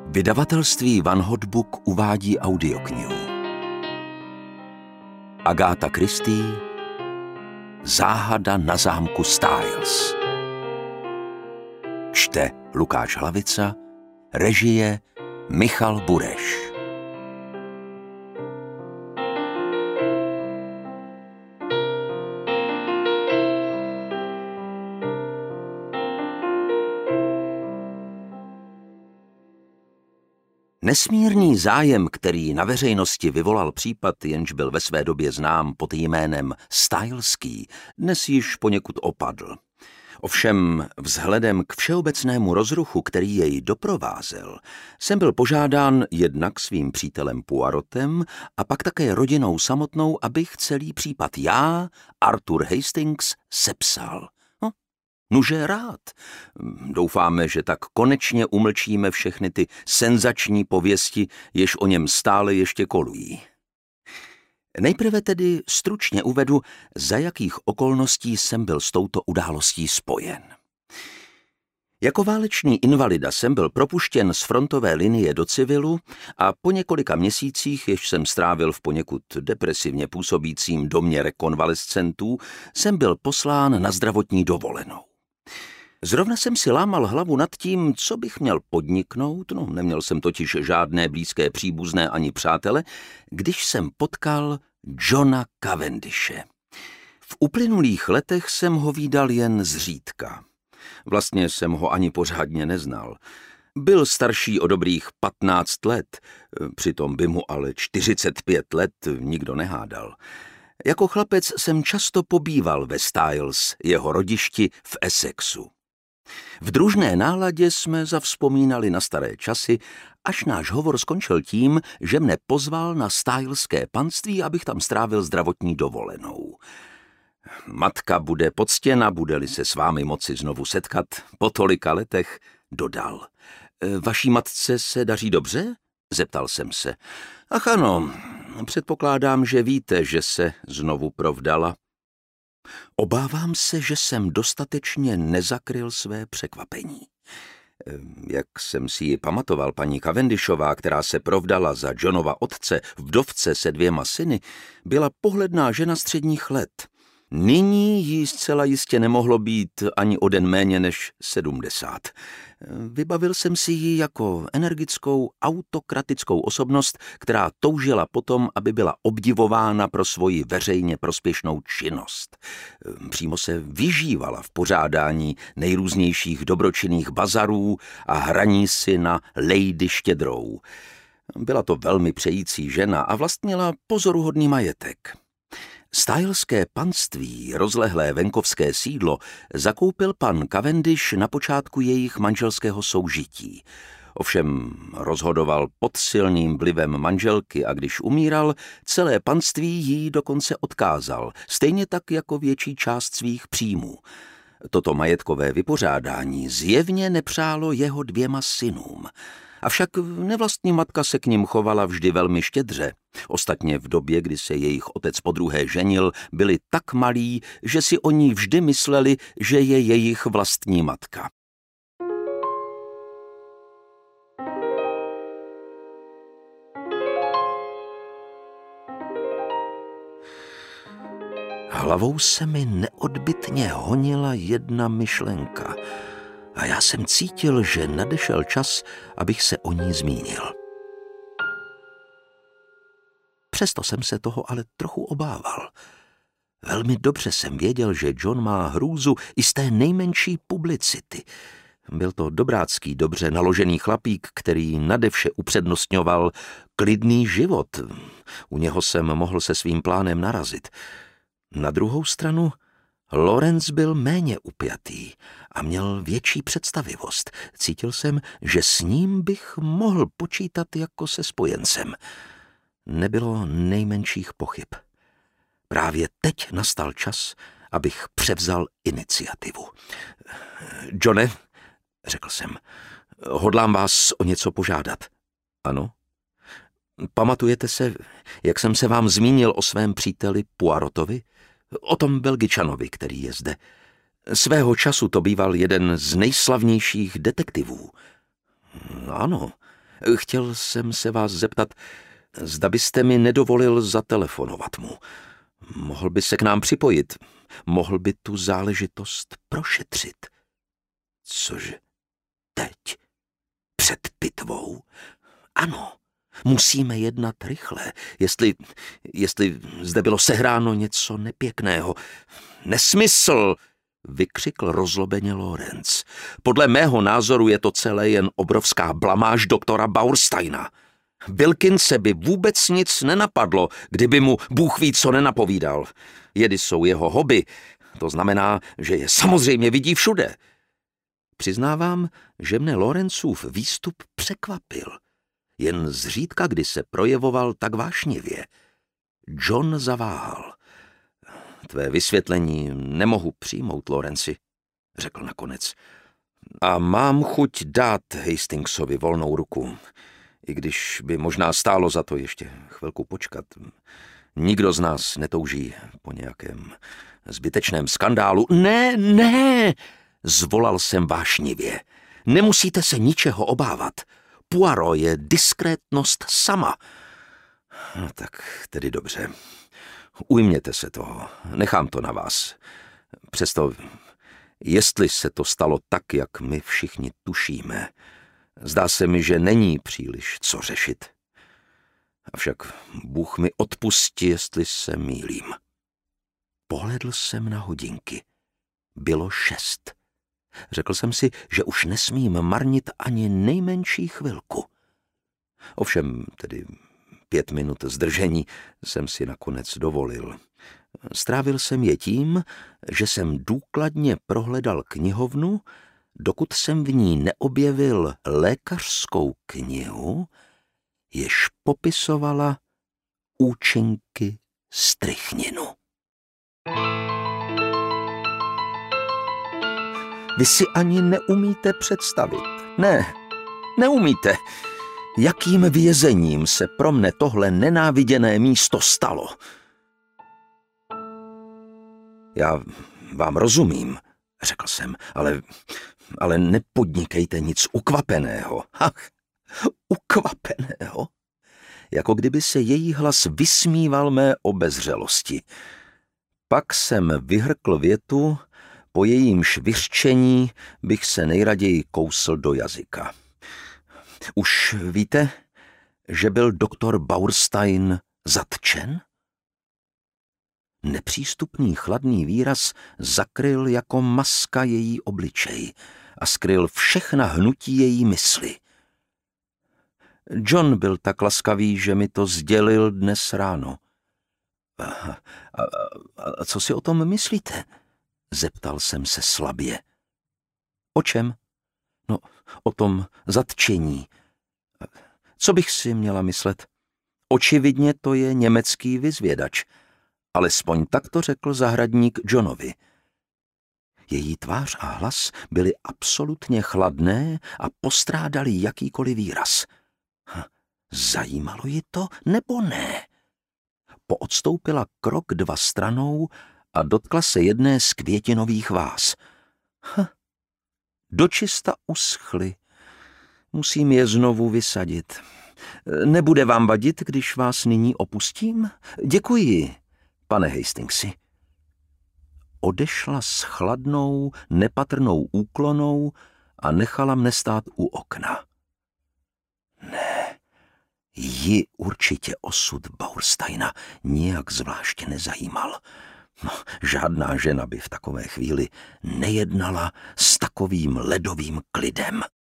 Vydavatelství Van Hot Book uvádí audioknihu. Agatha Christie, Záhada na zámku Styles. Čte Lukáš Hlavica, režie Michal Bureš. Nesmírný zájem, který na veřejnosti vyvolal případ, jenž byl ve své době znám pod jménem Styleský, dnes již poněkud opadl. Ovšem vzhledem k všeobecnému rozruchu, který jej doprovázel, jsem byl požádán jednak svým přítelem Poirotem a pak také rodinou samotnou, abych celý případ já, Arthur Hastings, sepsal. Nuže rád. Doufáme, že tak konečně umlčíme všechny ty senzační pověsti, jež o něm stále ještě kolují. Nejprve tedy stručně uvedu, za jakých okolností jsem byl s touto událostí spojen. Jako válečný invalida jsem byl propuštěn z frontové linie do civilu a po několika měsících, jež jsem strávil v poněkud depresivně působícím domě rekonvalescentů, jsem byl poslán na zdravotní dovolenou. Zrovna jsem si lámal hlavu nad tím, co bych měl podniknout, neměl jsem totiž žádné blízké příbuzné ani přátele, když jsem potkal Johna Cavendishe. V uplynulých letech jsem ho vídal jen zřídka. Vlastně jsem ho ani pořádně neznal. Byl starší o dobrých 15 let, přitom by mu ale 45 let nikdo nehádal. Jako chlapec jsem často pobýval ve Styles, jeho rodišti v Essexu. V družné náladě jsme zavzpomínali na staré časy, až náš hovor skončil tím, že mne pozval na Styleské panství, abych tam strávil zdravotní dovolenou. Matka bude poctěna, bude-li se s vámi moci znovu setkat po tolika letech, dodal. Vaší matce se daří dobře? Zeptal jsem se. Ach ano, předpokládám, že víte, že se znovu provdala. Obávám se, že jsem dostatečně nezakryl své překvapení. Jak jsem si ji pamatoval, paní Cavendishová, která se provdala za Johnova otce, vdovce se 2 syny, byla pohledná žena středních let. Nyní jí zcela jistě nemohlo být ani o den méně než 70. Vybavil jsem si ji jako energickou, autokratickou osobnost, která toužila potom, aby byla obdivována pro svoji veřejně prospěšnou činnost. Přímo se vyžívala v pořádání nejrůznějších dobročinných bazarů a hraní si na Lady Štědrou. Byla to velmi přející žena a vlastnila pozoruhodný majetek. Styleské panství, rozlehlé venkovské sídlo, zakoupil pan Cavendish na počátku jejich manželského soužití. Ovšem rozhodoval pod silným vlivem manželky a když umíral, celé panství jí dokonce odkázal, stejně tak jako větší část svých příjmů. Toto majetkové vypořádání zjevně nepřálo jeho 2 synům. Avšak nevlastní matka se k nim chovala vždy velmi štědře. Ostatně v době, kdy se jejich otec podruhé ženil, byli tak malí, že si o ní vždy mysleli, že je jejich vlastní matka. Hlavou se mi neodbytně honila jedna myšlenka a já jsem cítil, že nadešel čas, abych se o ní zmínil. Přesto jsem se toho ale trochu obával. Velmi dobře jsem věděl, že John má hrůzu i z té nejmenší publicity. Byl to dobrácký, dobře naložený chlapík, který nadevše upřednostňoval klidný život. U něho jsem mohl se svým plánem narazit. Na druhou stranu Lawrence byl méně upjatý a měl větší představivost. Cítil jsem, že s ním bych mohl počítat jako se spojencem. Nebylo nejmenších pochyb. Právě teď nastal čas, abych převzal iniciativu. Johne, řekl jsem, hodlám vás o něco požádat. Ano? Pamatujete se, jak jsem se vám zmínil o svém příteli Poirotovi? O tom Belgičanovi, který je zde. Svého času to býval jeden z nejslavnějších detektivů. Ano, Chtěl jsem se vás zeptat, zda byste mi nedovolil zatelefonovat mu. Mohl by se k nám připojit. Mohl by tu záležitost prošetřit. Cože? Teď? Před pitvou? Ano, musíme jednat rychle, jestli zde bylo sehráno něco nepěkného. Nesmysl! Vykřikl rozlobeně Lorenz. Podle mého názoru je to celé jen obrovská blamáž doktora Bauersteina. Wilkinse by vůbec nic nenapadlo, kdyby mu Bůh ví, co nenapovídal. Jedy jsou jeho hobby, to znamená, že je samozřejmě vidí všude. Přiznávám, že mne Lorenzův výstup překvapil. Jen zřídka, kdy se projevoval tak vášnivě. John zaváhal. Tvé vysvětlení nemohu přijmout, Lorenzi, řekl nakonec. A mám chuť dát Hastingsovi volnou ruku, i když by možná stálo za to ještě chvilku počkat. Nikdo z nás netouží po nějakém zbytečném skandálu. Ne, zvolal jsem vášnivě. Nemusíte se ničeho obávat. Poirot je diskrétnost sama. No tak tedy dobře. Ujměte se toho, nechám to na vás. Přesto, jestli se to stalo tak, jak my všichni tušíme, zdá se mi, že není příliš co řešit. Avšak Bůh mi odpustí, jestli se mýlím. Pohledl jsem na hodinky. Bylo 6. Řekl jsem si, že už nesmím marnit ani nejmenší chvilku. Ovšem tedy 5 minut zdržení jsem si nakonec dovolil. Strávil jsem je tím, že jsem důkladně prohledal knihovnu, dokud jsem v ní neobjevil lékařskou knihu, jež popisovala účinky strychninu. Vy si ani neumíte představit. Ne, neumíte, jakým vězením se pro mne tohle nenáviděné místo stalo. Já vám rozumím, řekl jsem, ale nepodnikejte nic ukvapeného. Ach, ukvapeného? Jako kdyby se její hlas vysmíval mé obezřelosti. Pak jsem vyhrkl větu, po jejímž vyřčení bych se nejraději kousl do jazyka. Už víte, že byl doktor Bauerstein zatčen? Nepřístupný chladný výraz zakryl jako maska její obličej a skryl všechna hnutí její mysli. John byl tak laskavý, že mi to sdělil dnes ráno. A co si o tom myslíte? Zeptal jsem se slabě. O čem? No, o tom zatčení. Co bych si měla myslet? Očividně to je německý vyzvědač. Alespoň tak to řekl zahradník Johnovi. Její tvář a hlas byly absolutně chladné a postrádali jakýkoliv výraz. Zajímalo ji to, nebo ne? Poodstoupila krok 2 stranou a dotkla se jedné z květinových váz. Dočista uschly. Musím je znovu vysadit. Nebude vám vadit, když vás nyní opustím? Děkuji, pane Hastingsi. Odešla s chladnou, nepatrnou úklonou a nechala mne stát u okna. Ne, ji určitě osud Bauersteina nijak zvláště nezajímal. No, žádná žena by v takové chvíli nejednala s takovým ledovým klidem.